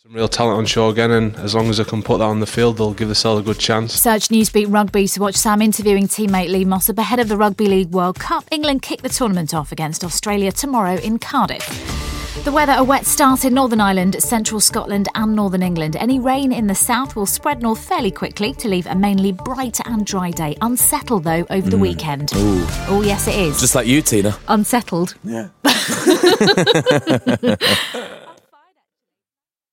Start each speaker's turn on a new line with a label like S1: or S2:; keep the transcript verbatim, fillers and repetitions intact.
S1: Some real talent on show again, and as long as they can put that on the field, they'll give themselves a good chance.
S2: Search Newsbeat Rugby to watch Sam interviewing teammate Lee Mossop ahead of the Rugby League World Cup. England kick the tournament off against Australia tomorrow in Cardiff. The weather, a wet start in Northern Ireland, central Scotland and Northern England. Any rain in the south will spread north fairly quickly to leave a mainly bright and dry day. Unsettled, though, over the mm. weekend.
S3: Ooh.
S2: Oh, yes, it is.
S3: Just like you, Tina.
S2: Unsettled.
S3: Yeah.